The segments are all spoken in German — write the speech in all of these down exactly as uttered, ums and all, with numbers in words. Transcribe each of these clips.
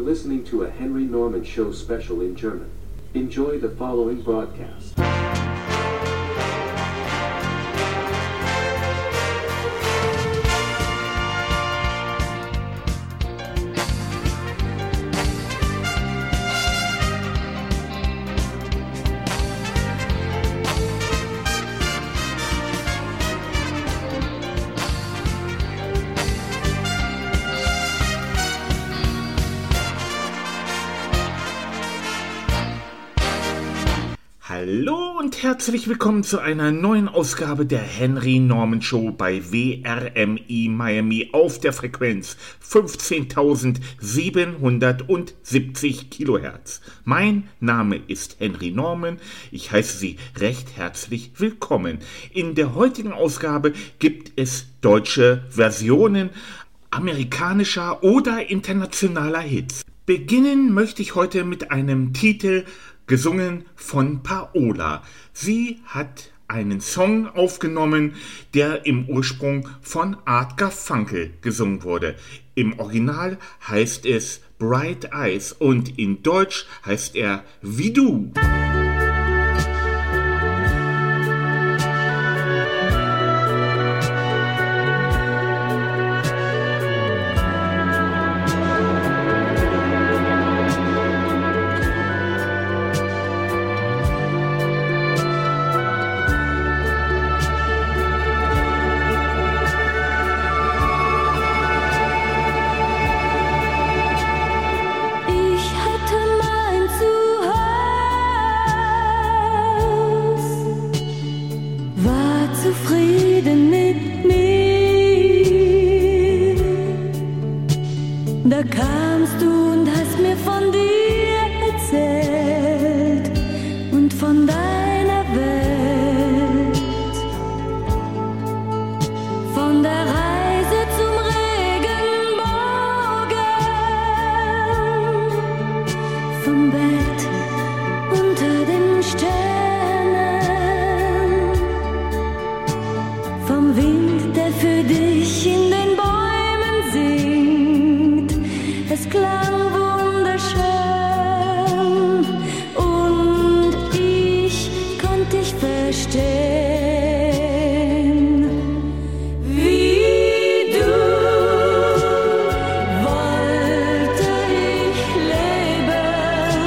listening to a Henry Norman Show special in German. Enjoy the following broadcast. Hallo und herzlich willkommen zu einer neuen Ausgabe der Henry Norman Show bei W R M I Miami auf der Frequenz fünfzehntausendsiebenhundertsiebzig Kilohertz. Mein Name ist Henry Norman, ich heiße Sie recht herzlich willkommen. In der heutigen Ausgabe gibt es deutsche Versionen amerikanischer oder internationaler Hits. Beginnen möchte ich heute mit einem Titel, gesungen von Paola. Sie hat einen Song aufgenommen, der im Ursprung von Art Garfunkel gesungen wurde. Im Original heißt es Bright Eyes und in Deutsch heißt er Wie du. Da kamst du und hast mir von dir erzählt und von deiner Welt, von der Reise zum Regenbogen, vom Bett unter den Sternen, vom Wind, der für dich in den Bäumen singt. Es klang wunderschön und ich konnte dich verstehen. Wie du wollte ich leben,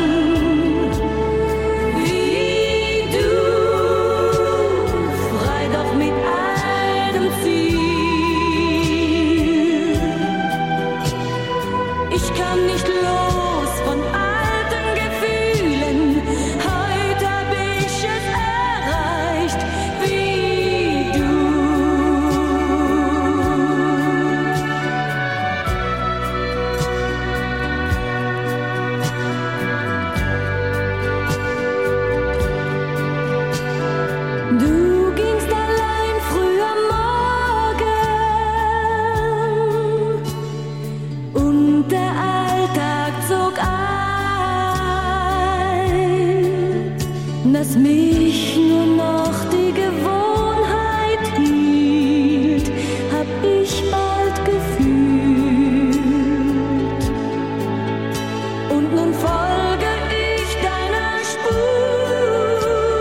wie du, frei doch mit einem Ziel. Ich kam nicht los von alten Gefühlen, heute hab ich es erreicht, wie du. Du gingst allein früh am Morgen und der Alltag zog ein, dass mich nur noch die Gewohnheit hielt, hab ich bald gefühlt. Und nun folge ich deiner Spur.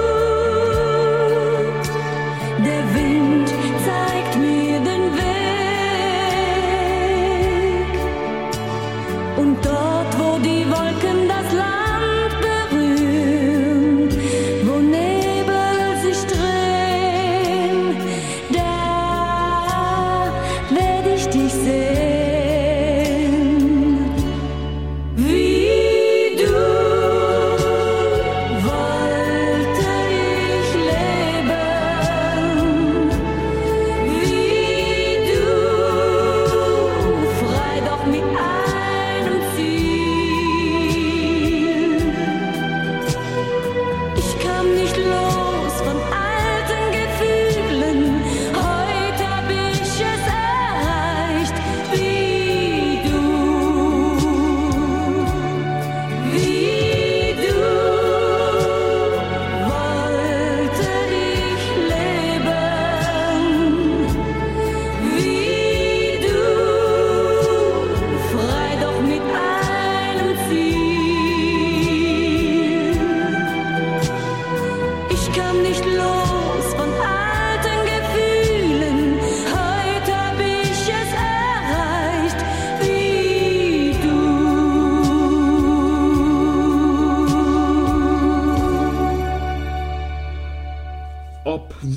Der Wind zeigt mir den Weg. Und dort, wo die Wolken das Land berühren, wo Nebel sich drehen, da werd ich dich sehen. Wie du wollte ich leben, wie du, frei doch mit einem Ziel.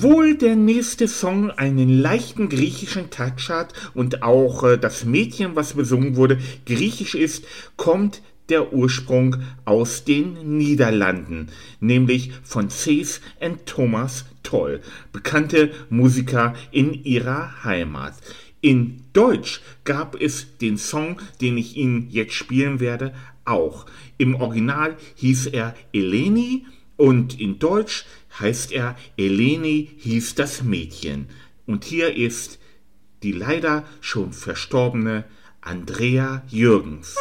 Obwohl der nächste Song einen leichten griechischen Touch hat und auch äh, das Mädchen, was besungen wurde, griechisch ist, kommt der Ursprung aus den Niederlanden, nämlich von Cees und Thomas Toll, bekannte Musiker in ihrer Heimat. In Deutsch gab es den Song, den ich Ihnen jetzt spielen werde, auch. Im Original hieß er Eleni und in Deutsch heißt er Eleni hieß das Mädchen. Und hier ist die leider schon verstorbene Andrea Jürgens.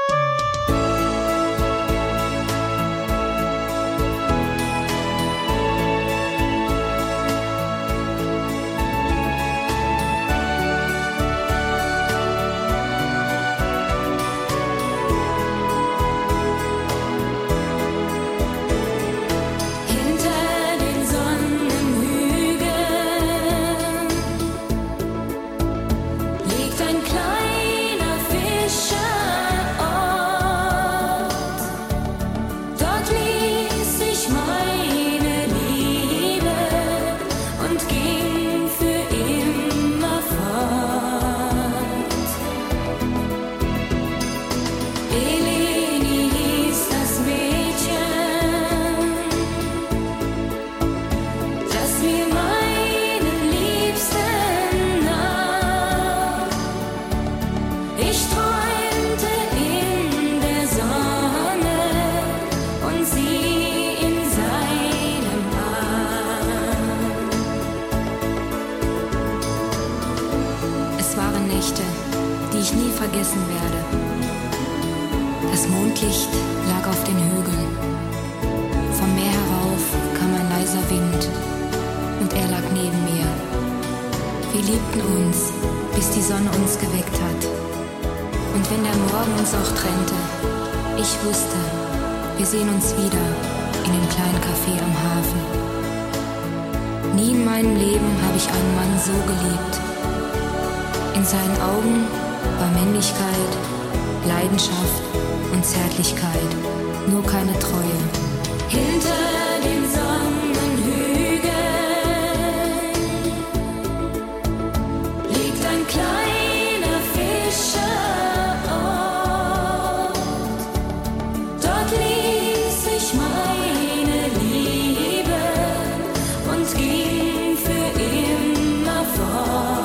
vergessen werde. Das Mondlicht lag auf den Hügeln. Vom Meer herauf kam ein leiser Wind und er lag neben mir. Wir liebten uns, bis die Sonne uns geweckt hat. Und wenn der Morgen uns auch trennte, ich wusste, wir sehen uns wieder in dem kleinen Café am Hafen. Nie in meinem Leben habe ich einen Mann so geliebt. In seinen Augen war Männlichkeit, Leidenschaft und Zärtlichkeit, nur keine Treue. Hinter den Sonnenhügeln liegt ein kleiner Fischerort. Dort ließ ich meine Liebe und ging für immer fort.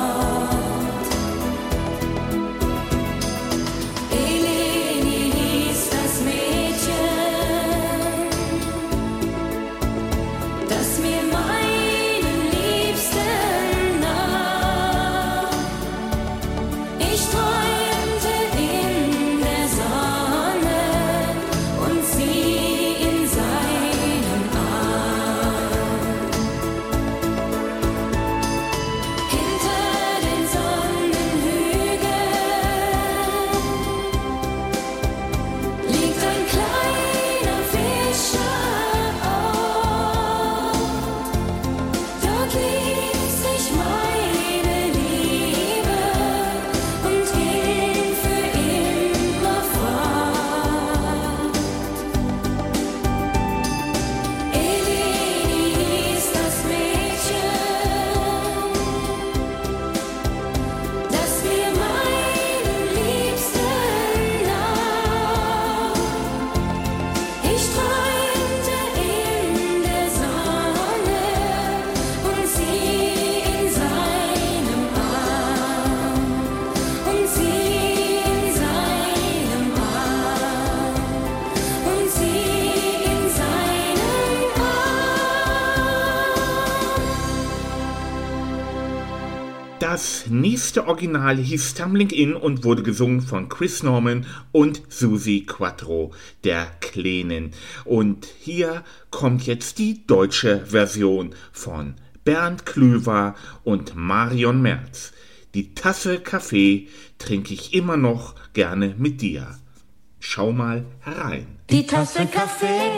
Das nächste Original hieß Tumbling In und wurde gesungen von Chris Norman und Susi Quattro, der Kleinen. Und hier kommt jetzt die deutsche Version von Bernd Klüver und Marion Merz. Die Tasse Kaffee trinke ich immer noch gerne mit dir. Schau mal herein. Die Tasse Kaffee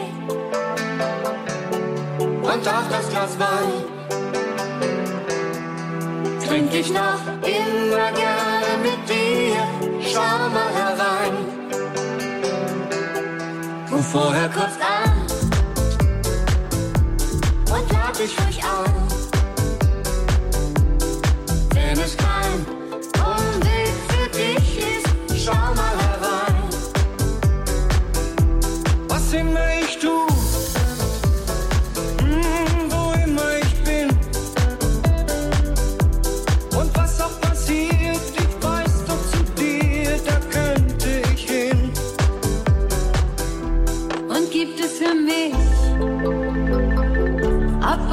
und auch das Glas Wein trink ich noch immer gerne mit dir. Schau mal herein. Du vorher kurz an und lad dich ruhig an.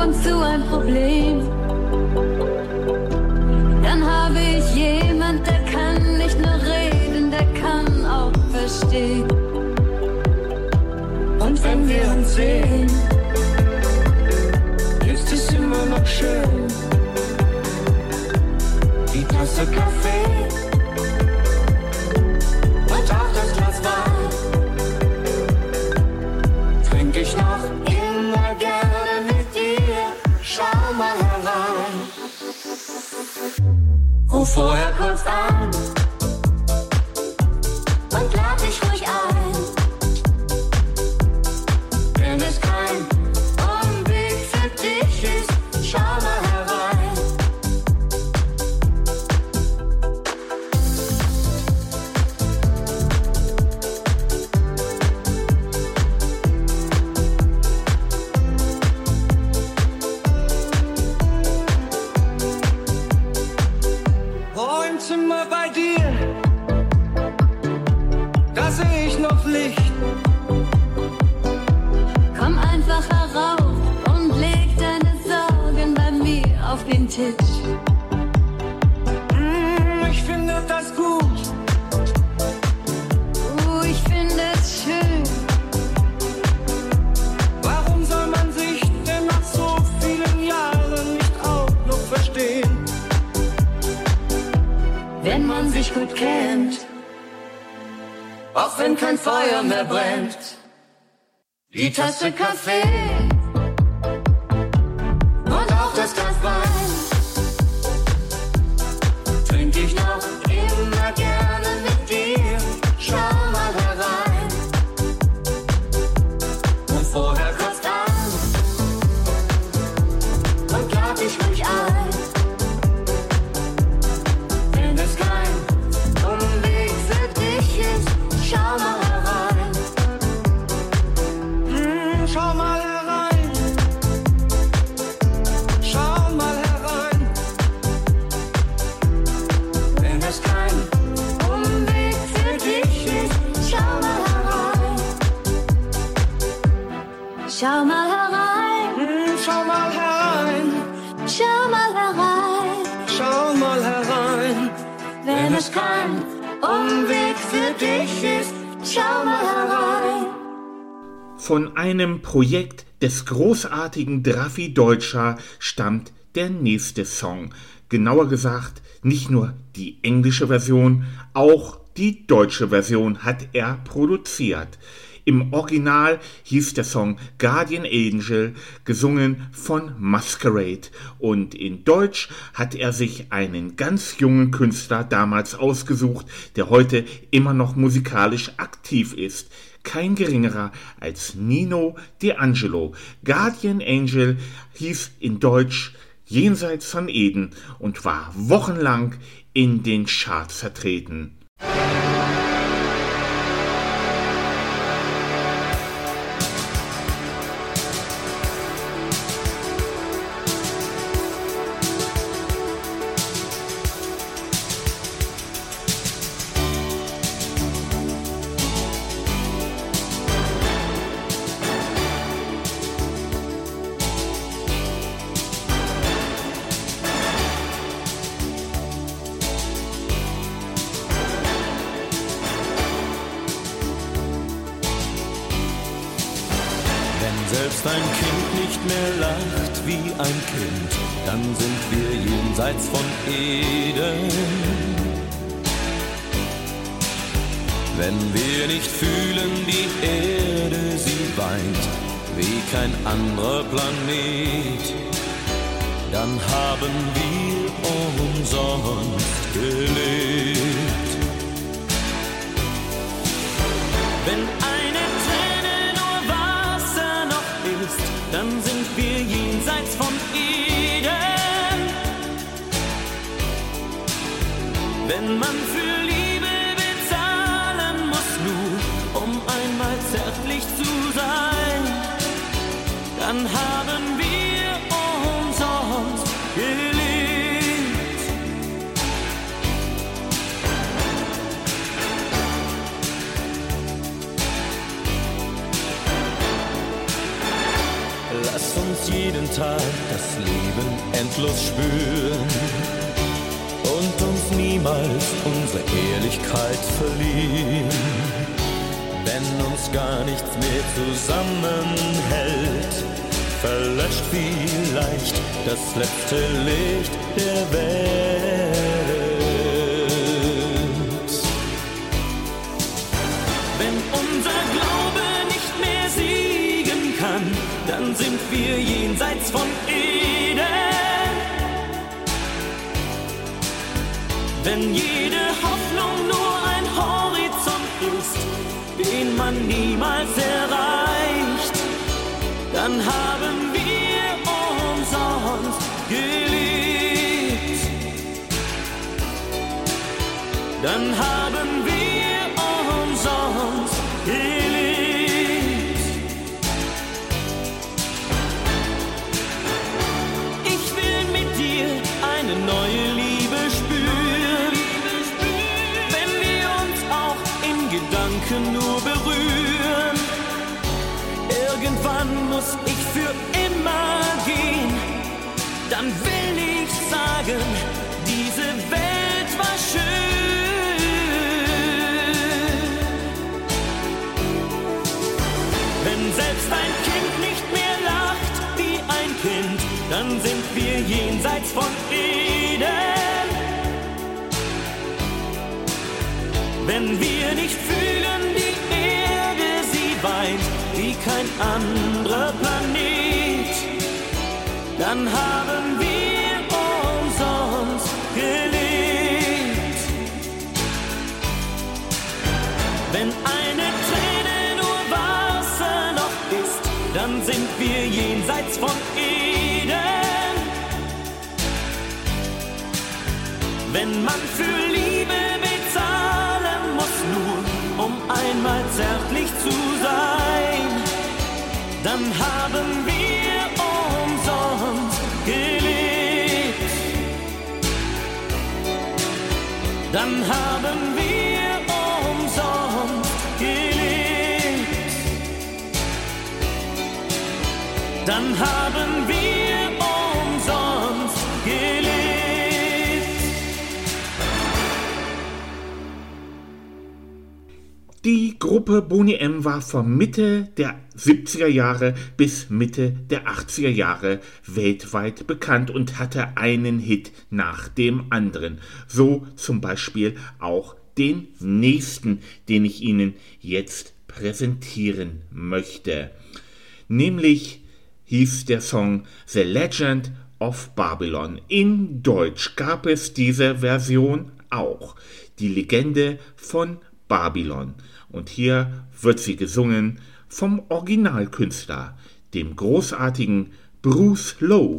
und zu ein Problem. Dann habe ich jemand, der kann nicht nur reden, der kann auch verstehen. Und wenn wir uns sehen, ist es immer noch schön. Die Tasse Kaffee und auch das Glas Wein trink ich noch immer gerne mit dir. Schau mal herein. Ruf vorher kurz an und lad dich ruhig ein. Wenn es kein Umweg für dich ist, schau mal herein. Wohnzimmer bei dir, da seh ich noch Licht. Komm einfach herauf und leg deine Sorgen bei mir auf den Tisch. Mm, ich finde das gut. Oh, ich finde es schön. Warum soll man sich denn nach so vielen Jahren nicht auch noch verstehen? Wenn man sich gut kennt, Auch wenn kein Feuer mehr brennt. die Tasse Kaffee Und auch das Glas Wein trink ich noch immer gerne mit dir. Schau mal herein. und vorher Kurz an und lad dich ruhig ein. Wenn es kein Umweg für dich ist, schau mal herein. Mm, schau mal herein. Schau mal herein. Wenn es kein Umweg für dich ist, schau mal herein. Schau mal herein. Mm, schau mal herein. Schau mal herein. Schau mal herein. Wenn es kein Umweg für dich ist, schau mal herein. Von einem Projekt des großartigen Drafi Deutscher stammt der nächste Song. Genauer gesagt, nicht nur die englische Version, auch die deutsche Version hat er produziert. Im Original hieß der Song Guardian Angel, gesungen von Masquerade, und in Deutsch hat er sich einen ganz jungen Künstler damals ausgesucht, der heute immer noch musikalisch aktiv ist. Kein geringerer als Nino D'Angelo. Guardian Angel hieß in Deutsch Jenseits von Eden und war wochenlang in den Charts vertreten. Selbst ein Kind nicht mehr lacht wie ein Kind, dann sind wir jenseits von Eden. Wenn wir nicht fühlen, die Erde, sie weint wie kein anderer Planet, dann haben wir umsonst gelebt. Wenn eine Träne nur Wasser noch ist, dann sind wir jenseits von Eden. Wenn man für Liebe bezahlen muss, nur um einmal zärtlich zu sein, dann haben wir umsonst gelebt. Lass uns jeden Tag das Leben endlos spüren und uns niemals unsere Ehrlichkeit verlieren. Wenn uns gar nichts mehr zusammenhält, verlöscht vielleicht das letzte Licht der Welt. Wenn unser Glaube nicht mehr siegen kann, dann sind wir jenseits von Eden. Wenn jede Hoffnung nur ein Horizont ist, den man niemals erreicht, dann haben wir umsonst gelebt. Dann haben wir umsonst gelebt. Ich will mit dir eine neue Liebe spüren, wenn wir uns auch in Gedanken nur berühren. Irgendwann muss ich für immer gehen, dann will ich sagen, diese Welt war schön. Wenn selbst ein Kind nicht mehr lacht wie ein Kind, dann sind wir jenseits von Eden. Wenn wir nicht fühlen, die Erde, sie weint wie kein anderer Planet, dann haben wir umsonst gelebt. Wenn eine Träne nur Wasser noch ist, dann sind wir jenseits von Eden. Wenn man für Liebe bezahlen muss, nur um einmal zärtlich zu sein, dann haben wir umsonst gelebt. Dann haben wir umsonst gelebt. Dann haben wir umsonst gelebt. Die Gruppe Boney M. war von Mitte der siebziger Jahre bis Mitte der achtziger Jahre weltweit bekannt und hatte einen Hit nach dem anderen. So zum Beispiel auch den nächsten, den ich Ihnen jetzt präsentieren möchte. Nämlich hieß der Song The Legend of Babylon. In Deutsch gab es diese Version auch. Die Legende von Babylon. Und hier wird sie gesungen vom Originalkünstler, dem großartigen Bruce Lowe.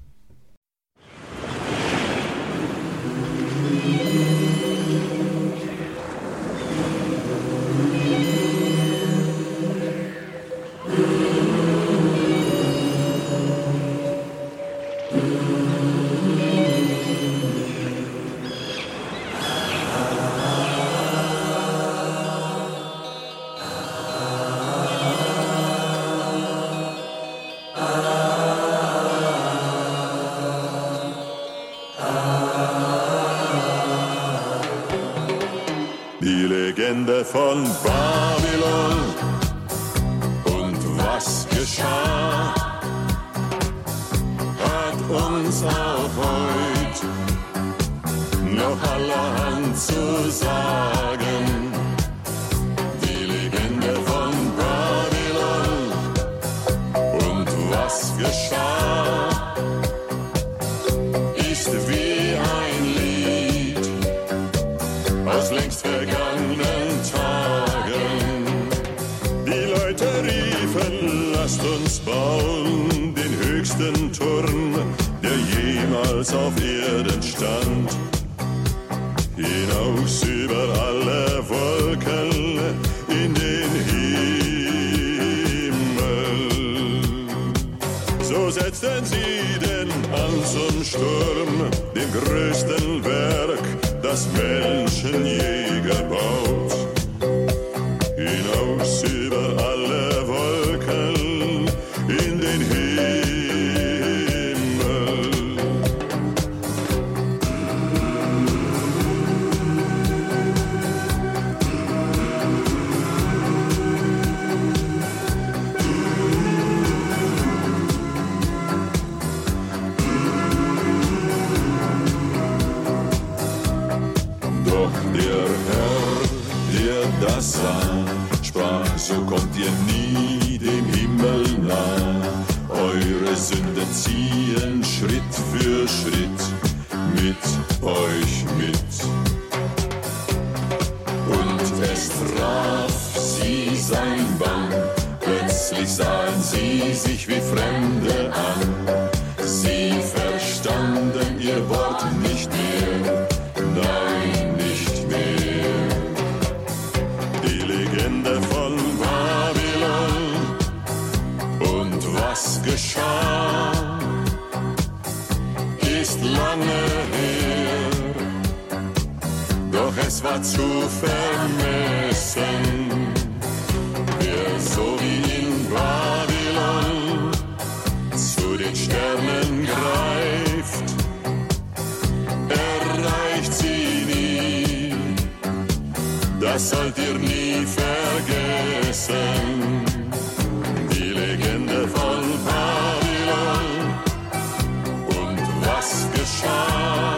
Von Babylon und was geschah, hat uns auch heut noch allerhand zu sagen. Die Legende von Babylon und was geschah, ist wie ein Lied aus längst vergangenen Tagen. Die Leute riefen, lasst uns bauen den höchsten Turm, der jemals auf Erden stand. Hinaus über alle Wolken in den Himmel. So setzten sie den an zum Sturm, dem größten Werk, das Menschen je gebaut. Hinaus über alle Wolken in den Himmel. so kommt ihr nie dem Himmel nah. Eure Sünden ziehen Schritt für Schritt mit euch mit. Und es traf sie sein Bann, plötzlich sahen sie sich wie Fremde an. Sie verstanden ihr Wort nicht mehr, nein, nicht mehr. Die Legende von Babylon und was geschah, ist lange her, doch es war zu vermessen. Wer so wie in Babylon zu den Sternen greift, erreicht sie nie. Das sollt ihr nie vergessen. Die Legende von Babylon und was geschah,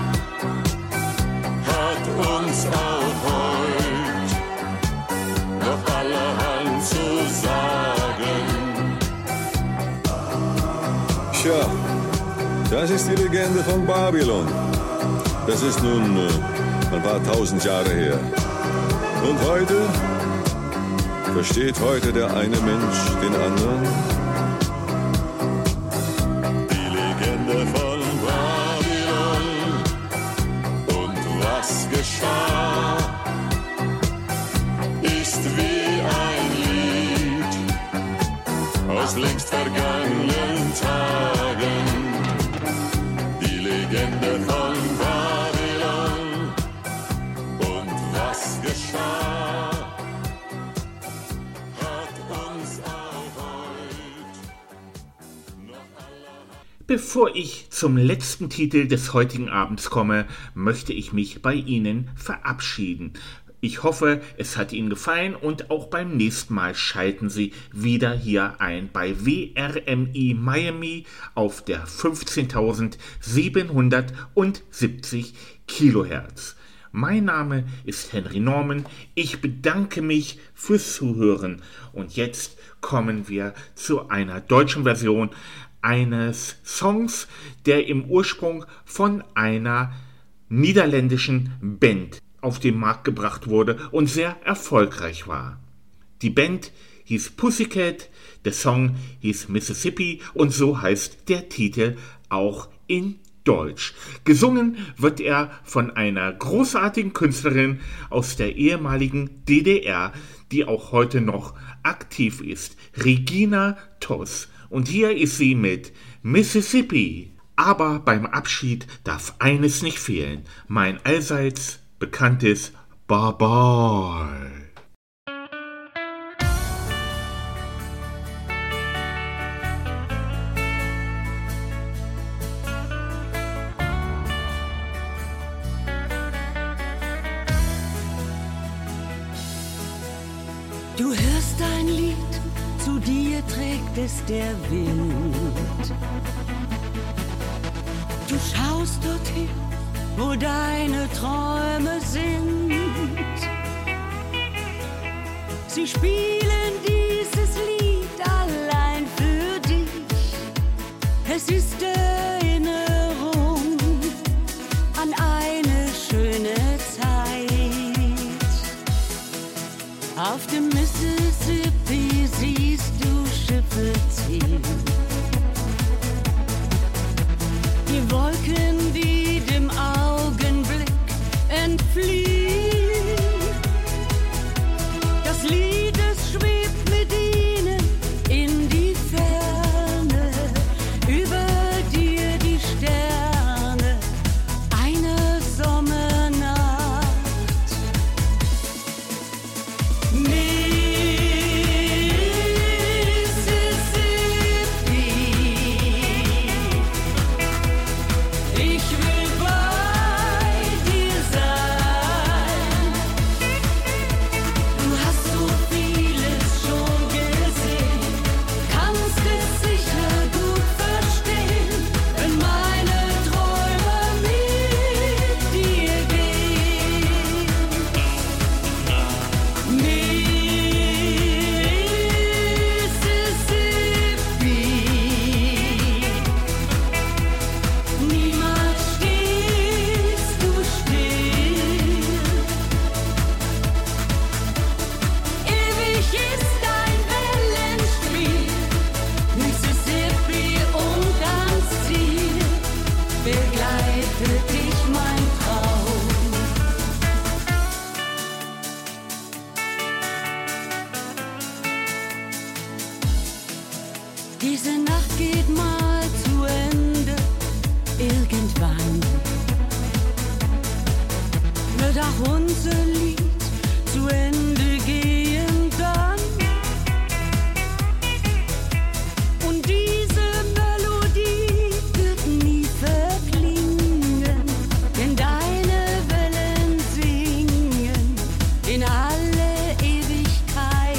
hat uns auch heut noch allerhand zu sagen. Tja, das ist die Legende von Babylon. Das ist nun äh, ein paar tausend Jahre her. Und heute? Versteht heute der eine Mensch den anderen? Die Legende von Babylon und was geschah, ist wie ein Lied aus längst vergangenen Tagen. Die Legende von Babylon und was geschah, hat uns auch heut noch allerhand. Bevor ich zum letzten Titel des heutigen Abends komme, möchte ich mich bei Ihnen verabschieden. Ich hoffe, es hat Ihnen gefallen und auch beim nächsten Mal schalten Sie wieder hier ein bei W R M I Miami auf der fünfzehntausendsiebenhundertsiebzig Kilohertz. Mein Name ist Henry Norman. Ich bedanke mich fürs Zuhören und jetzt kommen wir zu einer deutschen Version eines Songs, der im Ursprung von einer niederländischen Band auf den Markt gebracht wurde und sehr erfolgreich war. Die Band hieß Pussycat, der Song hieß Mississippi und so heißt der Titel auch in Deutsch. Gesungen wird er von einer großartigen Künstlerin aus der ehemaligen D D R, die auch heute noch aktiv ist, Regina Toss. Und hier ist sie mit Mississippi. Aber beim Abschied darf eines nicht fehlen, mein allseits bekanntes Bye-bye. Du hörst ein Lied, zu dir trägt es der Wind. Du schaust dorthin, wo deine Träume sind. Sie spielen dieses Lied allein für dich. Es ist Erinnerung an eine schöne Zeit. Auf dem Mississippi siehst du Schiffe ziehen. Die Wolken, die dem Augenblick entfliehen. Das Lied, es schwebt mit ihnen in die Ferne. Über dir die Sterne einer Sommernacht. Ich will bei dir sein. Diese Nacht geht mal zu Ende, irgendwann wird auch unser Lied zu Ende gehen dann. Und diese Melodie wird nie verklingen, denn deine Wellen singen in alle Ewigkeit.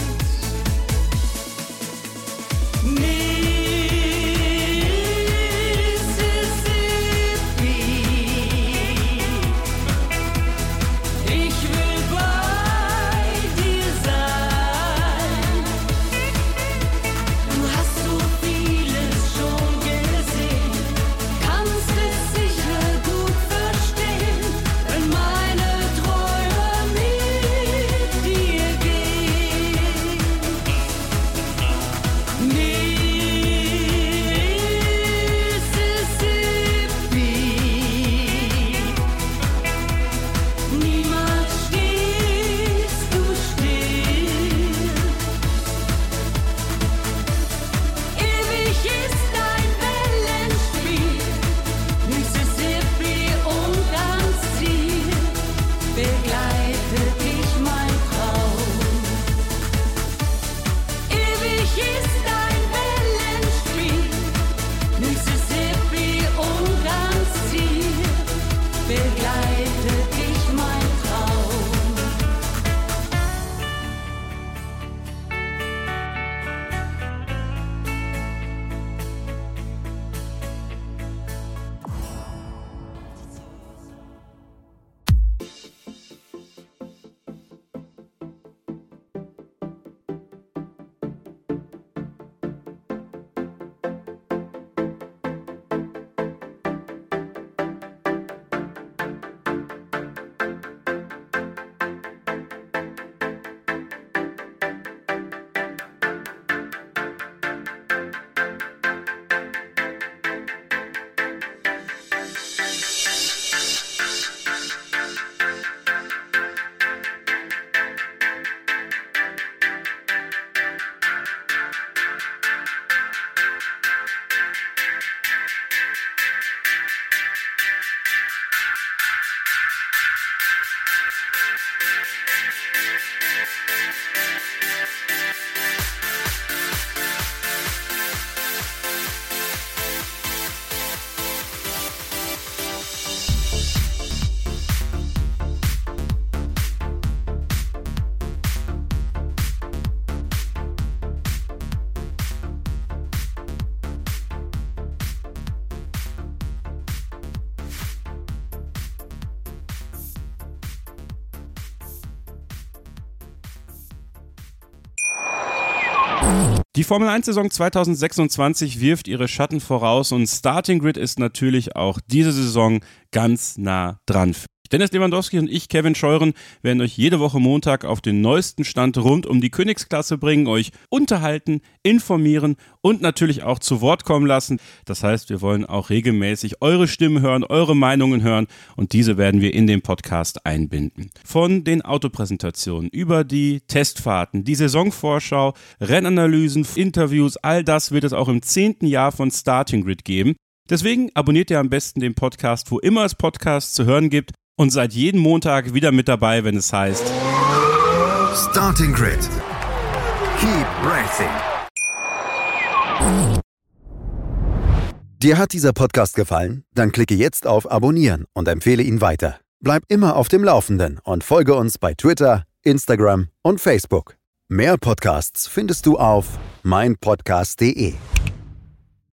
Die Formel eins Saison zwanzig sechsundzwanzig wirft ihre Schatten voraus und Starting Grid ist natürlich auch diese Saison ganz nah dran. Dennis Lewandowski und ich, Kevin Scheuren, werden euch jede Woche Montag auf den neuesten Stand rund um die Königsklasse bringen, euch unterhalten, informieren und natürlich auch zu Wort kommen lassen. Das heißt, wir wollen auch regelmäßig eure Stimmen hören, eure Meinungen hören und diese werden wir in den Podcast einbinden. Von den Autopräsentationen über die Testfahrten, die Saisonvorschau, Rennanalysen, Interviews, all das wird es auch im zehnten Jahr von Starting Grid geben. Deswegen abonniert ihr am besten den Podcast, wo immer es Podcasts zu hören gibt. Und seid jeden Montag wieder mit dabei, wenn es heißt Starting Grid. Keep racing. Dir hat dieser Podcast gefallen? Dann klicke jetzt auf Abonnieren und empfehle ihn weiter. Bleib immer auf dem Laufenden und folge uns bei Twitter, Instagram und Facebook. Mehr Podcasts findest du auf mein podcast punkt de.